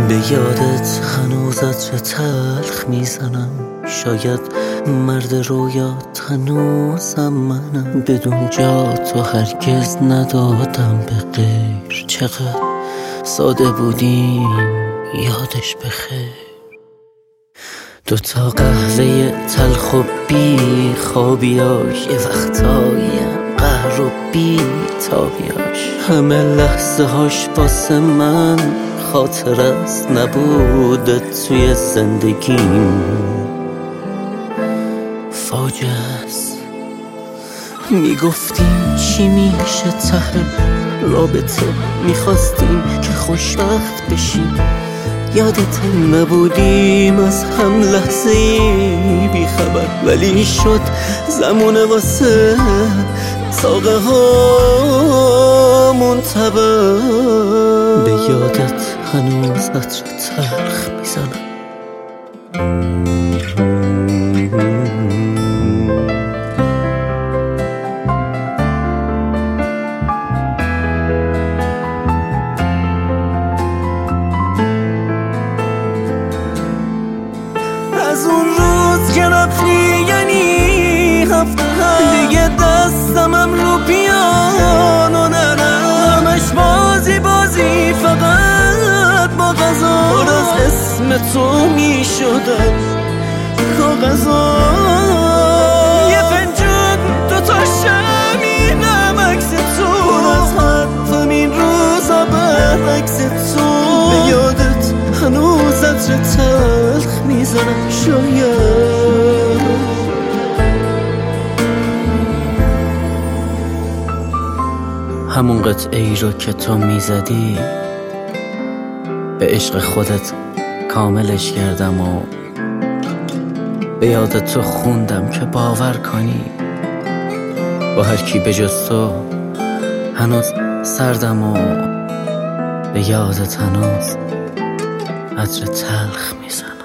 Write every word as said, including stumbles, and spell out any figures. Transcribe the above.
به یادت هنوز عطر تلخ میزنم، شاید مرد رویات هنوزم منم. بدون جا تو هرگز ندادم به غیر، چقدر ساده بودیم یادش بخیر. دوتا قهوه تلخ و بی خوابیاش، یه وقتایم قهر و بی تابیاش. همه لحظه هاش واسه من خاطر است، نبودت توی زندگیم فاجعه است. میگفتیم چی میشه ته رابطه، میخواستیم که خوشبخت بشیم. یادت نبودیم از هم لحظه ای بی خبر، ولی شد زمونه واسه ساقه ها منتبه. به یادت هنوز عطر تلخ میزنم. از اون روز که رفتی یعنی هفته هم دیگه دستمم رو پیانو نرم، همش بازی بازی فقط با غذا. پر از اسم تو می شدن کاغذا، یه فنجون دوتا شمینم عکس تو، پر از حرفم این روزا برعکس تو. به یادت هنوز عطر تلخ میزنم، شاید همون قطعه ای رو که تو میزدی به عشق خودت کاملش کردم و به یاد تو خوندم که باور کنی با هر کی به جز تو هنوز سردم و به یادت هنوز عطر تلخ میزنم.